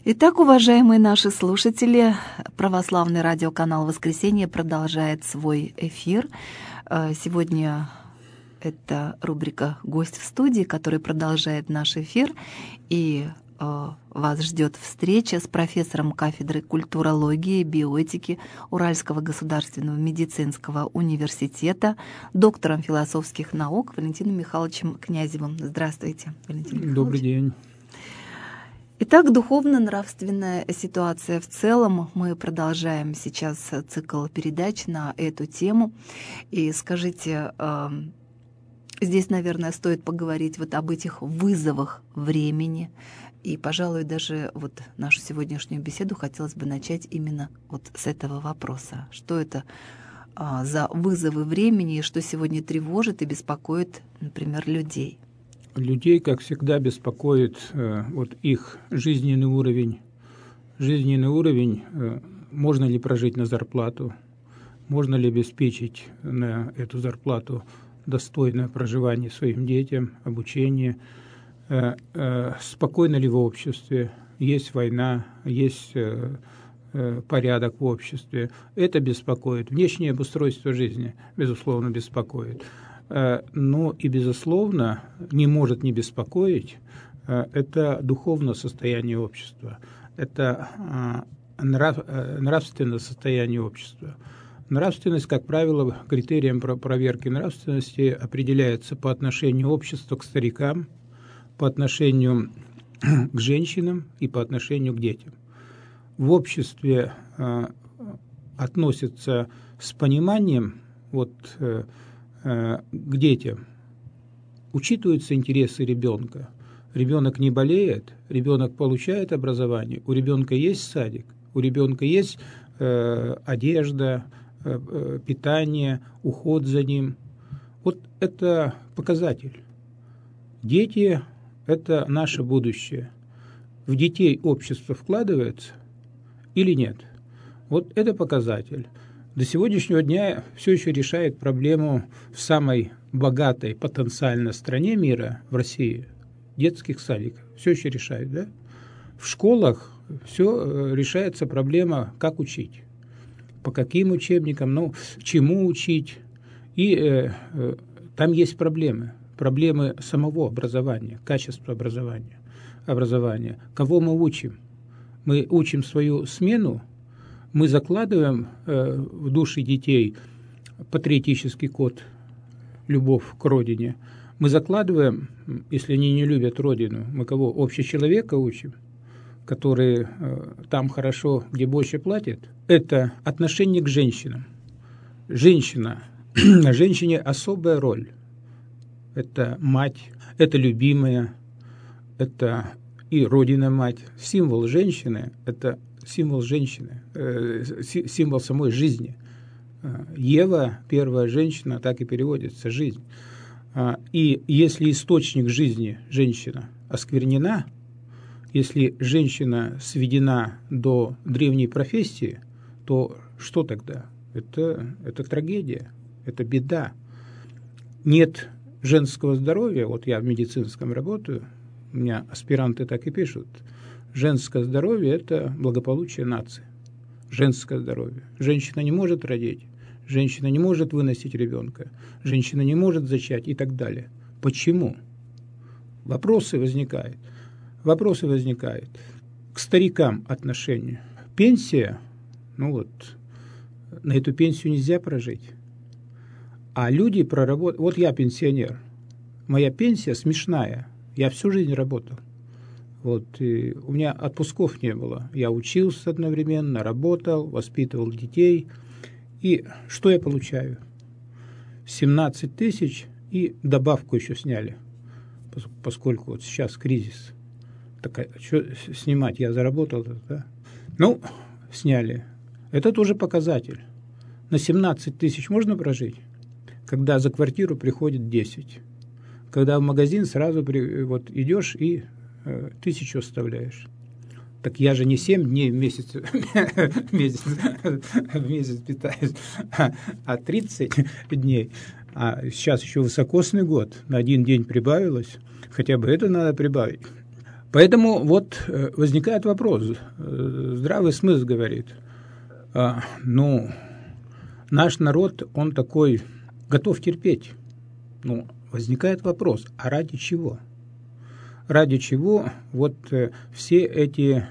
Итак, уважаемые наши слушатели, православный радиоканал «Воскресенье» продолжает свой эфир. Сегодня это рубрика «Гость в студии», который продолжает наш эфир. И вас ждет встреча с профессором кафедры культурологии и биоэтики Уральского государственного медицинского университета, доктором философских наук Валентином Михайловичем Князевым. Здравствуйте, Валентин Михайлович. Добрый день. Итак, духовно-нравственная ситуация в целом. Мы продолжаем сейчас цикл передач на эту тему. И скажите, здесь, наверное, стоит поговорить вот об этих вызовах времени. И, пожалуй, даже вот нашу сегодняшнюю беседу хотелось бы начать именно вот с этого вопроса. Что это за вызовы времени, и что сегодня тревожит и беспокоит, например, людей? Людей, как всегда, беспокоит вот их жизненный уровень. Жизненный уровень, можно ли прожить на зарплату, можно ли обеспечить на эту зарплату достойное проживание своим детям, обучение, спокойно ли в обществе, есть война, есть порядок в обществе. Это беспокоит. Внешнее обустройство жизни, безусловно, беспокоит. Но и, безусловно, не может не беспокоить это духовное состояние общества, это нравственное состояние общества. Нравственность, как правило, критерием проверки нравственности определяется по отношению общества к старикам, по отношению к женщинам и по отношению к детям. В обществе относятся с пониманием к детям, учитываются интересы ребенка. Ребенок не болеет, ребенок получает образование, у ребенка есть садик, у ребенка есть одежда, питание, уход за ним. Вот это показатель. Дети – это наше будущее. В детей общество вкладывается или нет? Вот это показатель. До сегодняшнего дня все еще решает проблему в самой богатой потенциально стране мира, в России, детских садиков. Все еще решает, да? В школах все решается проблема, как учить, по каким учебникам, чему учить. И там есть проблемы. Проблемы самого образования, качества образования. Кого мы учим? Мы учим свою смену. Мы закладываем в души детей патриотический код, любовь к родине. Мы закладываем, если они не любят родину, мы кого? Общечеловека учим, который там хорошо, где больше платят. Это отношение к женщинам. Женщина, на женщине особая роль. Это мать, это любимая, это и родина-мать. Символ женщины – это символ женщины, символ самой жизни. Ева, первая женщина, так и переводится, жизнь. И если источник жизни, женщина, осквернена, если женщина сведена до древней профессии, то что тогда? Это трагедия, это беда. Нет женского здоровья, вот я в медицинском работаю, у меня аспиранты так и пишут, женское здоровье – это благополучие нации. Женское здоровье. Женщина не может родить, женщина не может выносить ребенка, женщина не может зачать и так далее. Почему? Вопросы возникают. К старикам отношение. Пенсия, на эту пенсию нельзя прожить. А люди проработают. Вот я пенсионер. Моя пенсия смешная. Я всю жизнь работал. И у меня отпусков не было. Я учился одновременно, работал, воспитывал детей. И что я получаю? 17 тысяч и добавку еще сняли, поскольку вот сейчас кризис. Так, что снимать? Я заработал, да? Сняли. Это тоже показатель. На 17 тысяч можно прожить, когда за квартиру приходит 10. Когда в магазин сразу идешь и 1000 оставляешь. Так я же не 7 дней в месяц питаюсь, а 30 дней. А сейчас еще высокосный год. На 1 день прибавилось. Хотя бы это надо прибавить. Поэтому вот возникает вопрос, здравый смысл говорит, наш народ, он такой, готов терпеть. Возникает вопрос, а ради чего? Ради чего вот все эти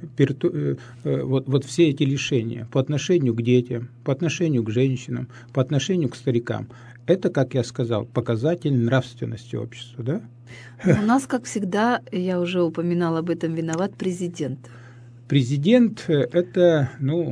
все эти лишения по отношению к детям, по отношению к женщинам, по отношению к старикам? Это, как я сказал, показатель нравственности общества, да? У нас, как всегда, я уже упоминала об этом, виноват президент. Президент это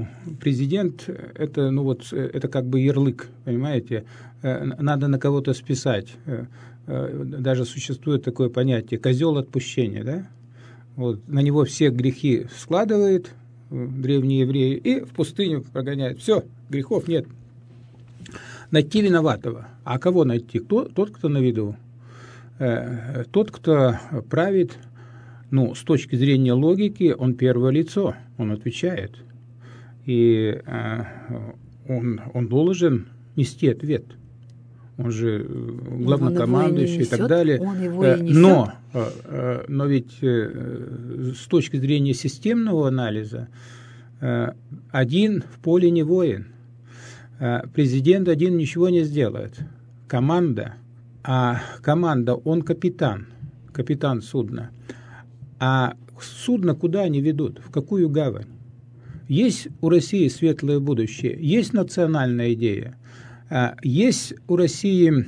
как бы ярлык, понимаете? Надо на кого-то списать. Даже существует такое понятие козел отпущения, да? Вот, на него все грехи складывают древние евреи и в пустыню прогоняют. Все, грехов нет. Найти виноватого. А кого найти? Тот, кто на виду. Тот, кто правит, с точки зрения логики, он первое лицо, он отвечает. И он должен нести ответ. Он же главнокомандующий и так далее. Он его и несет. Но ведь с точки зрения системного анализа один в поле не воин. Президент один ничего не сделает. Команда, он капитан судна. А судно куда они ведут? В какую гавань? Есть у России светлое будущее, есть национальная идея, есть у России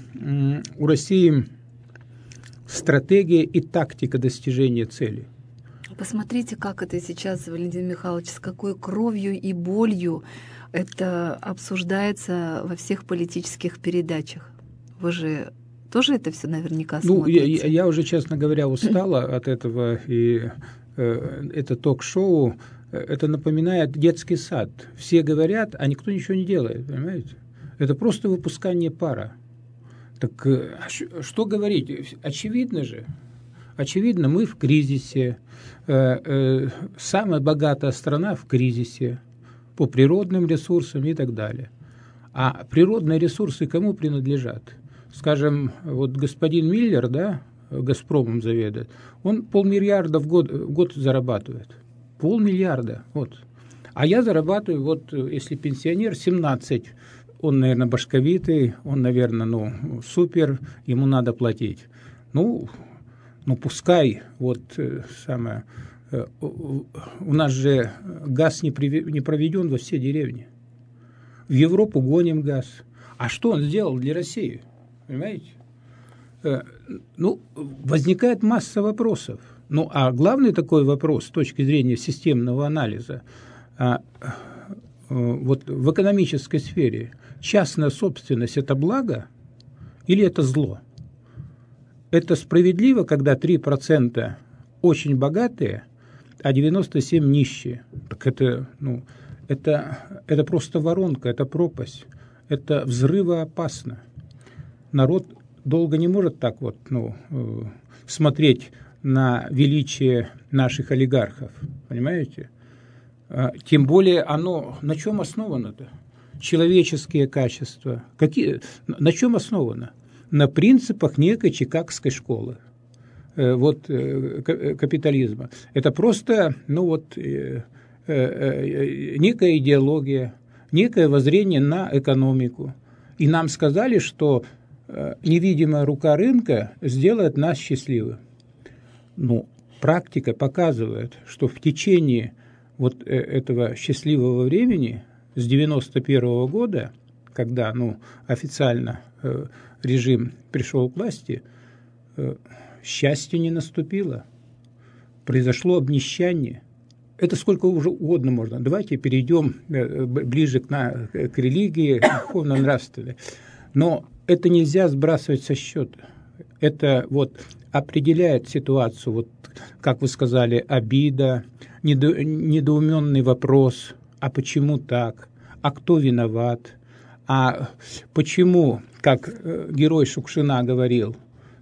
стратегия и тактика достижения цели. Посмотрите, как это сейчас, Валентин Михайлович, с какой кровью и болью это обсуждается во всех политических передачах. Вы же тоже это все наверняка смотрите? Я уже, честно говоря, устала от этого, и это ток-шоу, это напоминает детский сад. Все говорят, а никто ничего не делает, понимаете? Это просто выпускание пара. Так что говорить? Очевидно же. Очевидно, мы в кризисе. Самая богатая страна в кризисе по природным ресурсам и так далее. А природные ресурсы кому принадлежат? Скажем, вот господин Миллер, да, «Газпромом» заведует, он $500 million в год зарабатывает. $500 million, вот. А я зарабатываю, вот, если пенсионер, 17. Он, наверное, башковитый, он, наверное, супер, ему надо платить. Пускай, вот, у нас же газ не проведен во все деревни. В Европу гоним газ. А что он сделал для России? Понимаете? Возникает масса вопросов. А главный такой вопрос с точки зрения системного анализа, вот в экономической сфере, частная собственность – это благо или это зло? Это справедливо, когда 3% очень богатые, а 97% нищие. Так это просто воронка, это пропасть, это взрывоопасно. Народ долго не может так вот, смотреть на величие наших олигархов, понимаете? Тем более оно на чем основано-то? Человеческие качества. На чем основано? На принципах некой чикагской школы. Капитализма. Это просто, некая идеология, некое воззрение на экономику. И нам сказали, что невидимая рука рынка сделает нас счастливыми. Практика показывает, что в течение вот этого счастливого времени с 91 года, когда официально режим пришел к власти, счастье не наступило. Произошло обнищание. Это сколько уже угодно можно. Давайте перейдем ближе к религии, духовно-нравственной. Но это нельзя сбрасывать со счета. Это определяет ситуацию, как вы сказали, обида, недоуменный вопрос, а почему так, а кто виноват, а почему, как герой Шукшина говорил,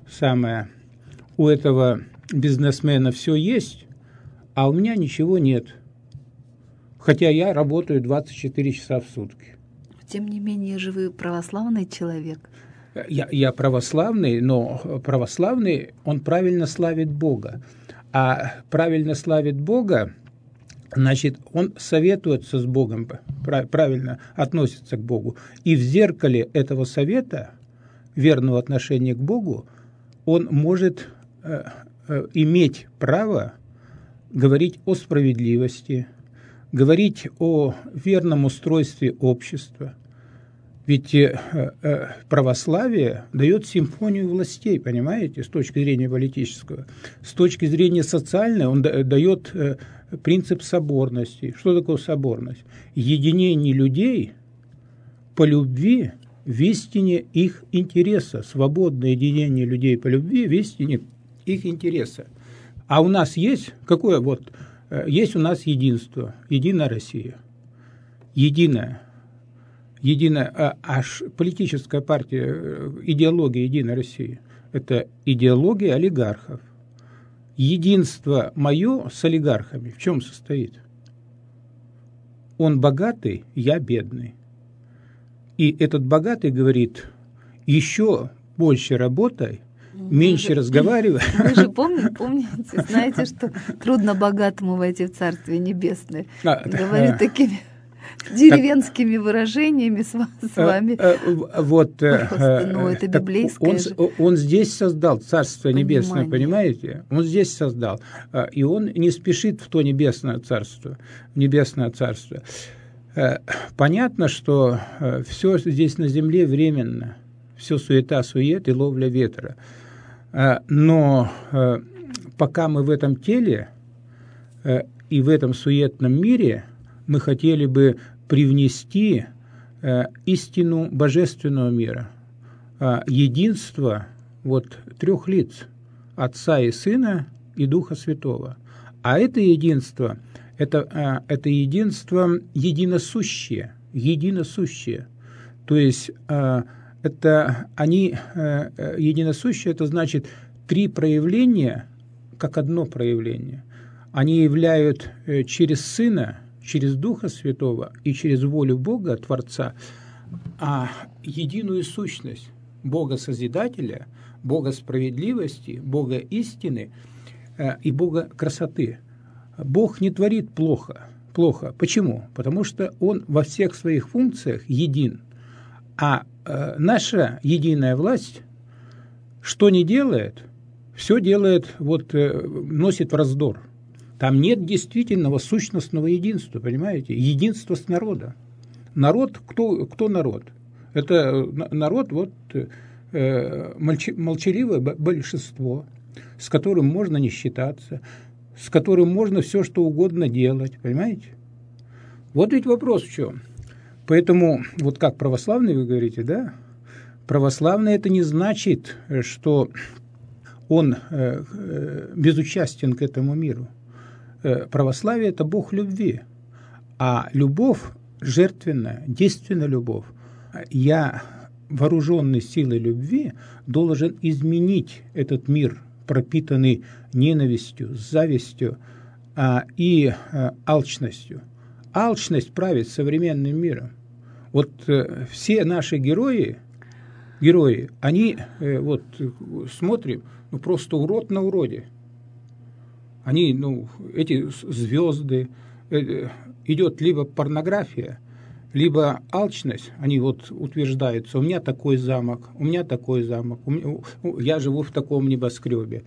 у этого бизнесмена все есть, а у меня ничего нет, хотя я работаю 24 часа в сутки. Тем не менее же вы православный человек. Я православный, но православный, он правильно славит Бога. а правильно славит Бога, значит, он советуется с Богом, правильно относится к Богу. И в зеркале этого совета, верного отношения к Богу, он может иметь право говорить о справедливости, говорить о верном устройстве общества. Ведь православие дает симфонию властей, понимаете, с точки зрения политического. С точки зрения социальной он дает принцип соборности. Что такое соборность? Единение людей по любви в истине их интереса. Свободное единение людей по любви в истине их интереса. А у нас есть, какое вот, есть у нас единство, единая Россия, единая, аж политическая партия, идеология Единой России – это идеология олигархов. Единство мое с олигархами в чем состоит? Он богатый, я бедный. И этот богатый говорит, еще больше работай, меньше разговаривай. Вы же помните, знаете, что трудно богатому войти в Царствие Небесное. Говорит такими деревенскими выражениями с вами. Вот, это библейское же. Он здесь создал Царство Небесное, понимаете? Он здесь создал. И он не спешит в то Небесное Царство. Понятно, что все здесь на земле временно. Все суета-сует и ловля ветра. Но пока мы в этом теле и в этом суетном мире, мы хотели бы привнести истину божественного мира, единство вот трех лиц – Отца и Сына и Духа Святого. А это единство – это единство единосущее. То есть это они единосущие, это значит три проявления, как одно проявление. Они являют через Сына, через Духа Святого и через волю Бога, Творца, единую сущность Бога Созидателя, Бога справедливости, Бога истины и Бога красоты. Бог не творит плохо. Почему? Потому что Он во всех своих функциях един. А наша единая власть, что не делает, все делает, носит в раздор. Там нет действительного сущностного единства, понимаете? Единство с народом. Народ, кто народ? Это народ, молчаливое большинство, с которым можно не считаться, с которым можно все, что угодно делать, понимаете? Вот ведь вопрос в чем. Поэтому, вот как православный вы говорите, да? Православный – это не значит, что он безучастен к этому миру. Православие – это Бог любви, а любовь жертвенная, действенная любовь. Я, вооруженный силой любви, должен изменить этот мир, пропитанный ненавистью, завистью и алчностью. Алчность правит современным миром. Вот все наши герои, они, смотрим, просто урод на уроде. Они, эти звезды, идет либо порнография, либо алчность. Они утверждаются, у меня такой замок, я живу в таком небоскребе.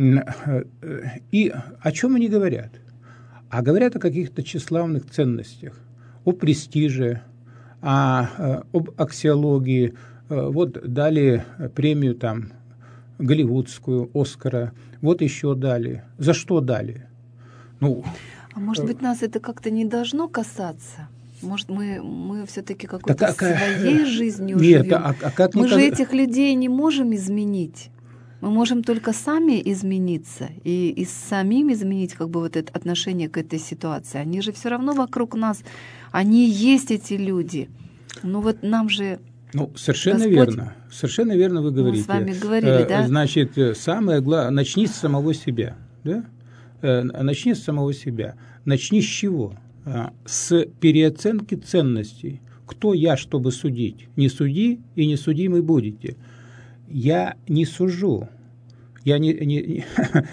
И о чем они говорят? А говорят о каких-то тщеславных ценностях, о престиже, об аксиологии. Дали премию голливудскую, Оскара, еще дали. За что дали? Может быть, нас это как-то не должно касаться? Может, мы все-таки какой-то своей жизнью живем? Мы же этих людей не можем изменить. Мы можем только сами измениться и самим изменить это отношение к этой ситуации. Они же все равно вокруг нас, они есть эти люди. Нам же совершенно Господь... верно. Совершенно верно вы говорите. Мы с вами говорили, да? Значит, самое главное, начни с самого себя. Да? Начни с самого себя. Начни с чего? С переоценки ценностей. Кто я, чтобы судить? Не суди, и не судимы будете. Я не сужу. Я не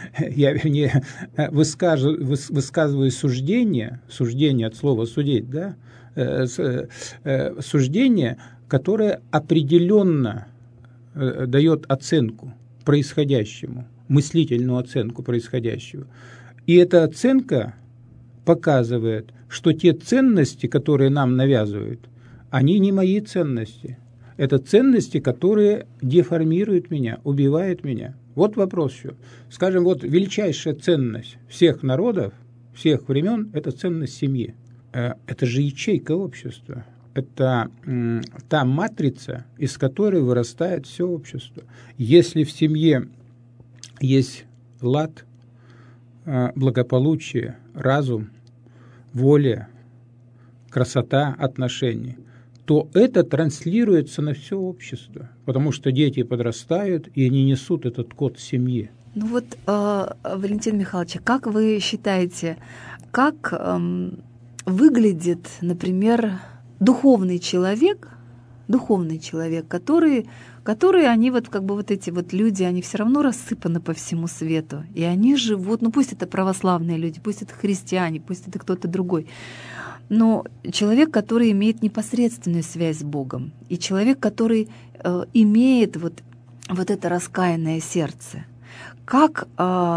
высказываю суждение от слова «судить», да? Суждение, которое определенно дает оценку происходящему, мыслительную оценку происходящего. И эта оценка показывает, что те ценности, которые нам навязывают, они не мои ценности. Это ценности, которые деформируют меня, убивают меня. Вот вопрос еще. Скажем, вот величайшая ценность всех народов, всех времен – это ценность семьи. Это же ячейка общества. Это та матрица, из которой вырастает все общество. Если в семье есть лад, благополучие, разум, воля, красота отношений, то это транслируется на все общество, потому что дети подрастают, и они несут этот код семьи. Ну вот, Валентин Михайлович, как вы считаете, как выглядит, например, духовный человек, которые они вот как бы вот эти вот люди, они все равно рассыпаны по всему свету, и они живут, ну пусть это православные люди, пусть это христиане, пусть это кто-то другой, но человек, который имеет непосредственную связь с Богом, и человек, который имеет вот это раскаянное сердце, как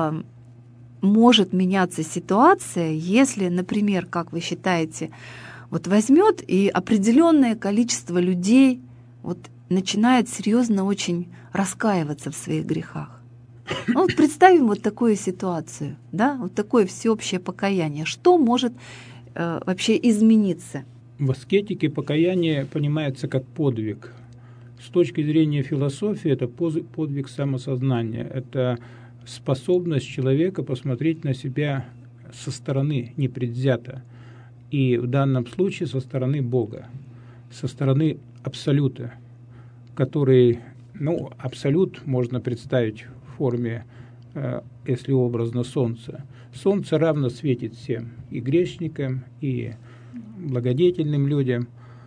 может меняться ситуация, если, например, как вы считаете, вот возьмет и определенное количество людей вот начинает серьезно очень раскаиваться в своих грехах. Ну, вот представим вот такую ситуацию, да, вот такое всеобщее покаяние. Что может вообще измениться? В аскетике покаяние понимается как подвиг. С точки зрения философии это подвиг самосознания. Это способность человека посмотреть на себя со стороны непредвзято. И в данном случае со стороны Бога, со стороны Абсолюта, который, Абсолют можно представить в форме, если образно, солнца. Солнце равно светит всем, и грешникам, и благодетельным людям,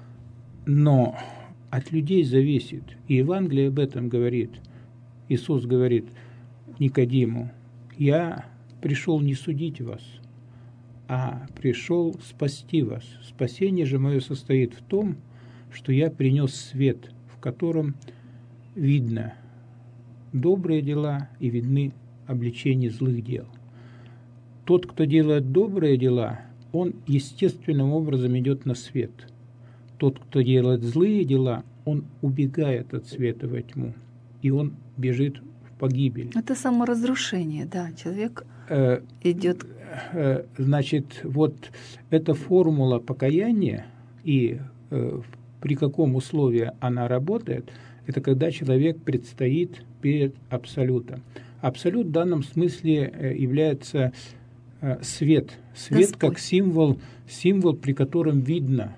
но от людей зависит, и Евангелие об этом говорит. Иисус говорит Никодиму: «Я пришел не судить вас, а пришел спасти вас. Спасение же мое состоит в том, что я принес свет, в котором видно добрые дела и видны обличения злых дел». Тот, кто делает добрые дела, он естественным образом идет на свет. Тот, кто делает злые дела, он убегает от света во тьму, и он бежит в погибель. Это саморазрушение, да, человек идет. Значит, вот эта формула покаяния, и при каком условии она работает, это когда человек предстоит перед Абсолютом. Абсолют в данном смысле является свет. Свет Господь. Как символ, при котором видно.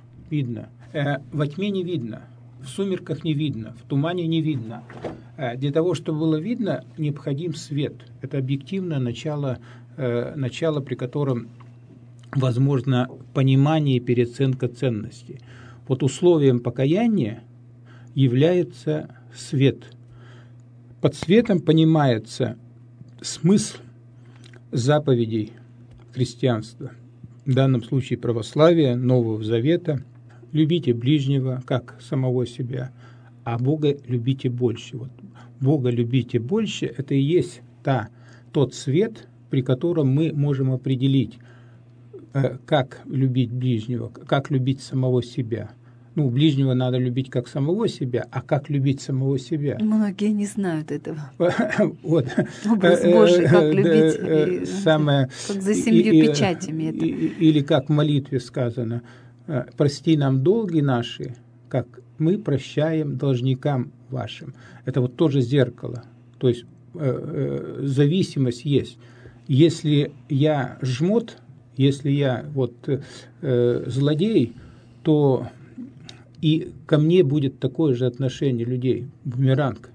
Во тьме не видно, в сумерках не видно, в тумане не видно. Для того, чтобы было видно, необходим свет. Это объективное начало, при котором возможно понимание и переоценка ценностей. Вот условием покаяния является свет. Под светом понимается смысл заповедей христианства, в данном случае православия, Нового Завета. Любите ближнего, как самого себя, а Бога любите больше. Вот Бога любите больше – это и есть тот свет, при котором мы можем определить, как любить ближнего, как любить самого себя. Ближнего надо любить как самого себя, а как любить самого себя? Многие не знают этого. Вот. Образ Божий, как любить, как за 7 печатями. Или как в молитве сказано: «Прости нам долги наши, как мы прощаем должникам вашим». Это вот тоже зеркало. То есть зависимость есть. Если я жмот, если я злодей, то и ко мне будет такое же отношение людей, бумеранг.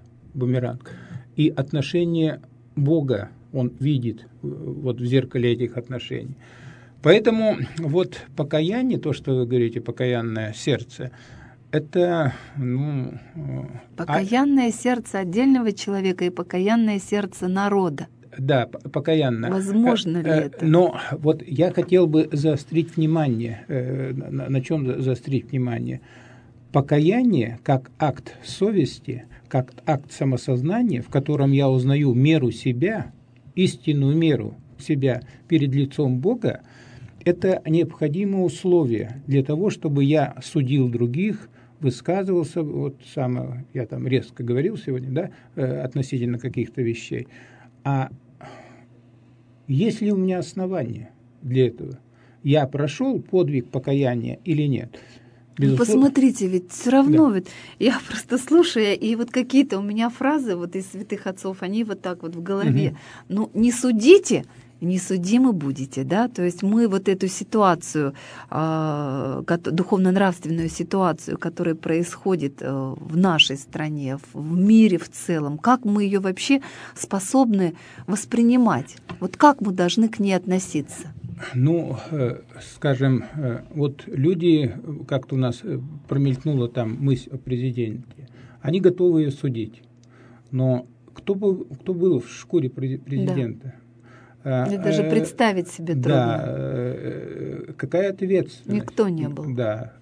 И отношение Бога он видит в зеркале этих отношений. Поэтому покаяние, то, что вы говорите, покаянное сердце, Это, покаянное сердце отдельного человека и покаянное сердце народа. Да, покаянно. Возможно ли это? Но вот я хотел бы заострить внимание, на чем заострить внимание. Покаяние как акт совести, как акт самосознания, в котором я узнаю меру себя, истинную меру себя перед лицом Бога, это необходимое условие для того, чтобы я судил других, высказывался, я там резко говорил сегодня, да, относительно каких-то вещей. А есть ли у меня основания для этого? Я прошел подвиг покаяния или нет? Посмотрите, ведь все равно, ведь я просто слушаю, и вот какие-то у меня фразы вот из святых отцов, они вот так вот в голове. Не судите, не судимы будете, да, то есть мы вот эту ситуацию, духовно-нравственную ситуацию, которая происходит в нашей стране, в мире в целом, как мы ее вообще способны воспринимать? Вот как мы должны к ней относиться? Скажем, вот люди, как-то у нас промелькнула там мысль о президенте, они готовы ее судить, но кто был в шкуре президента? Да. Мне даже представить себе трудно. Да, какая ответственность? Никто не был. Да,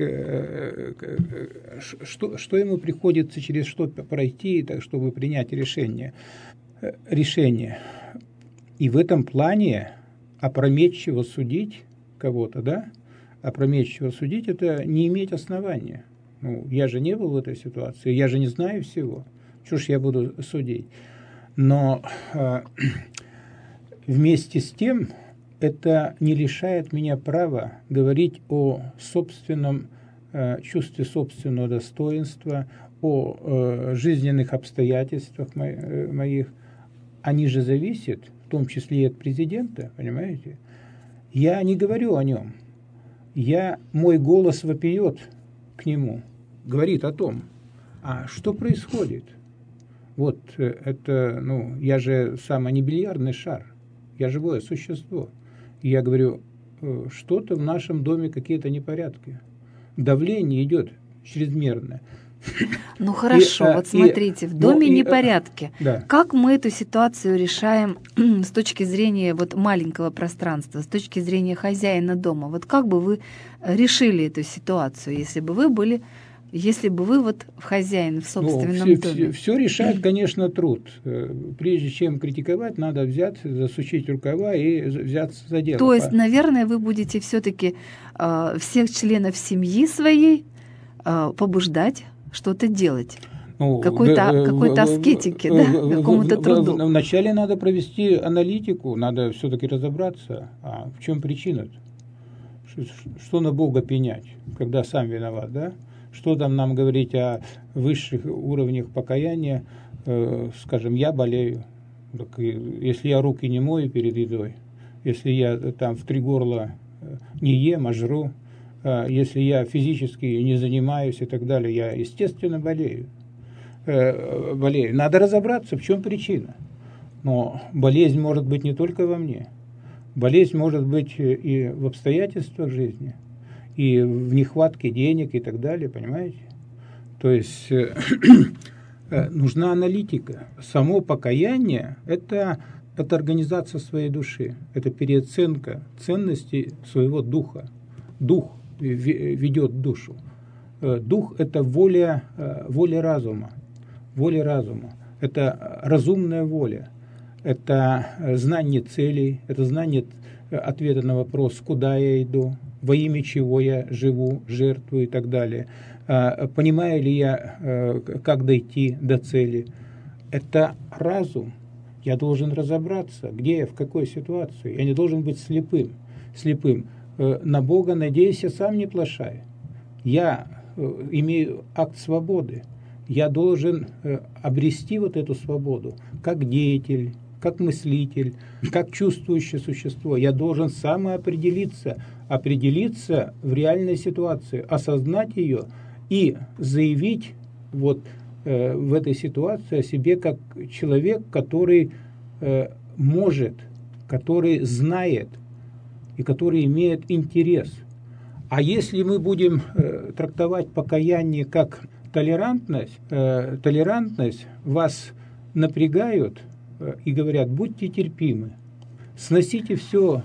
что ему приходится через что пройти, так, чтобы принять решение. И в этом плане опрометчиво судить кого-то, да? Опрометчиво судить – это не иметь основания. Я же не был в этой ситуации, я же не знаю всего. Чего ж я буду судить? Но вместе с тем это не лишает меня права говорить о собственном чувстве собственного достоинства, о жизненных обстоятельствах моих. Они же зависят, в том числе и от президента, понимаете? Я не говорю о нем. Мой голос вопиет к нему, говорит о том, а что происходит? Вот это, я же сам не бильярдный шар, я живое существо. И я говорю, что-то в нашем доме какие-то непорядки. Давление идет чрезмерное. Хорошо, вот смотрите, в доме непорядки. Да. Как мы эту ситуацию решаем с точки зрения вот маленького пространства, с точки зрения хозяина дома? Вот как бы вы решили эту ситуацию, если бы вы вот хозяин в собственном доме? Все решает, конечно, труд. Прежде чем критиковать, надо засучить рукава и взяться за дело. То есть, наверное, вы будете все-таки всех членов семьи своей побуждать что-то делать. Какой-то аскетики, какому-то труду. Вначале надо провести аналитику, надо все-таки разобраться, в чем причина. Что на Бога пенять, когда сам виноват, да? Что там нам говорить о высших уровнях покаяния? Скажем, я болею. Так, если я руки не мою перед едой, если я там в 3 горла не ем, а жру, если я физически не занимаюсь и так далее, я, естественно, болею. Надо разобраться, в чем причина. Но болезнь может быть не только во мне. Болезнь может быть и в обстоятельствах жизни, и в нехватке денег и так далее, понимаете? То есть нужна аналитика. Само покаяние – это организация своей души, это переоценка ценностей своего духа. Дух ведет душу. Дух – это воля разума. Воля разума. Это разумная воля. Это знание целей, это знание ответа на вопрос, куда я иду, во имя чего я живу, жертвую и так далее. Понимаю ли я, как дойти до цели. Это разум. Я должен разобраться, где я, в какой ситуации. Я не должен быть слепым. На Бога надейся, сам не плашай. Я имею акт свободы. Я должен обрести вот эту свободу как деятель, как мыслитель, как чувствующее существо. Я должен самоопределиться, определиться в реальной ситуации, осознать ее и заявить в этой ситуации о себе как человек, который может, который знает и который имеет интерес. А если мы будем трактовать покаяние как толерантность, вас напрягают и говорят: будьте терпимы, сносите все,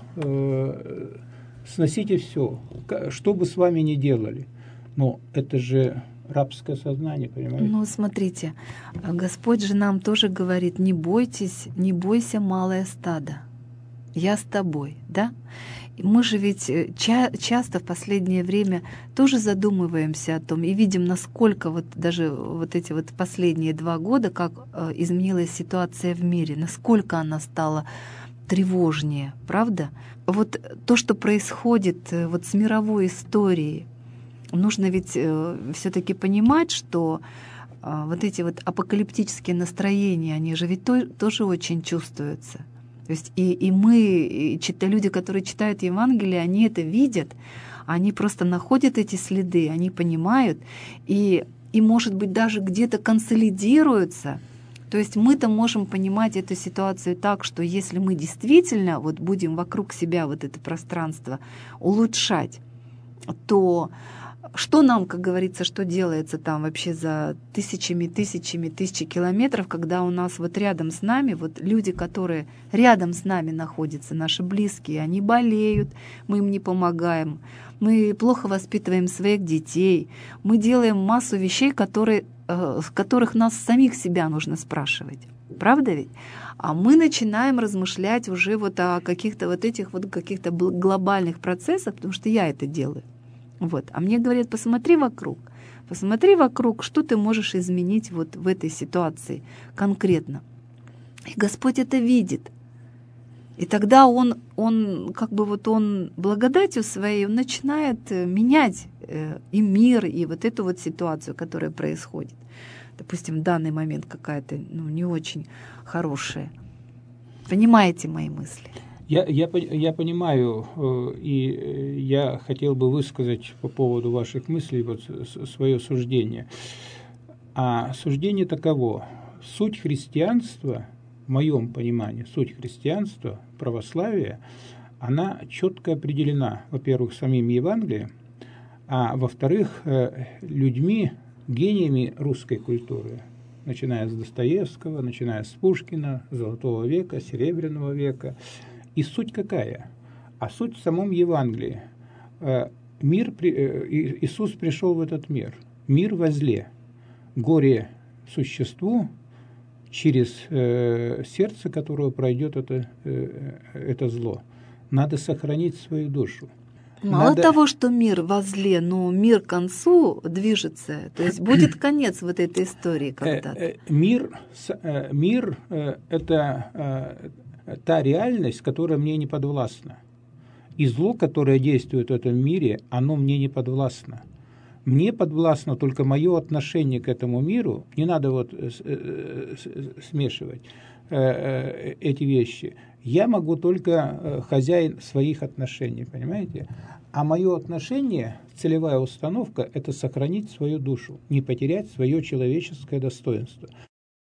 что бы с вами ни делали. Но это же рабское сознание, понимаете? Ну, смотрите, Господь же нам тоже говорит: не бойтесь, не бойся, малое стадо, я с тобой, да? Мы же ведь часто в последнее время тоже задумываемся о том и видим, насколько вот даже вот эти вот последние 2 года, как изменилась ситуация в мире, насколько она стала тревожнее, правда? Вот то, что происходит вот с мировой историей, нужно ведь все-таки понимать, что вот эти вот апокалиптические настроения, они же ведь тоже очень чувствуются. То есть и мы, люди, которые читают Евангелие, они это видят, они просто находят эти следы, они понимают, и может быть, даже где-то консолидируются. То есть мы-то можем понимать эту ситуацию так, что если мы действительно вот будем вокруг себя вот это пространство улучшать, то что нам, как говорится, что делается там вообще за тысячи километров, когда у нас вот рядом с нами, вот люди, которые рядом с нами находятся, наши близкие, они болеют, мы им не помогаем, мы плохо воспитываем своих детей, мы делаем массу вещей, с которых нас самих себя нужно спрашивать. Правда ведь? А мы начинаем размышлять уже вот о каких-то вот этих вот каких-то глобальных процессах, потому что я это делаю. Вот. А мне говорят: посмотри вокруг, что ты можешь изменить вот в этой ситуации конкретно. И Господь это видит. И тогда он как бы вот он благодатью своей он начинает менять и мир, и вот эту вот ситуацию, которая происходит. Допустим, в данный момент какая-то не очень хорошая. Понимаете мои мысли? Я понимаю, и я хотел бы высказать по поводу ваших мыслей вот свое суждение. А суждение таково: суть христианства, в моем понимании, суть христианства, православия, она четко определена, во-первых, самим Евангелием, а во-вторых, людьми, гениями русской культуры, начиная с Достоевского, начиная с Пушкина, Золотого века, Серебряного века. И суть какая? А суть в самом Евангелии. Иисус пришел в этот мир. Мир возле. Горе существу, через сердце которого пройдет это зло. Надо сохранить свою душу. Мало того, что мир возле, но мир к концу движется. То есть будет конец вот этой истории когда-то. Мир – это та реальность, которая мне не подвластна. И зло, которое действует в этом мире, оно мне не подвластно. Мне подвластно только мое отношение к этому миру. Не надо вот смешивать эти вещи. Я могу только хозяин своих отношений, понимаете? А мое отношение, целевая установка – это сохранить свою душу, не потерять свое человеческое достоинство.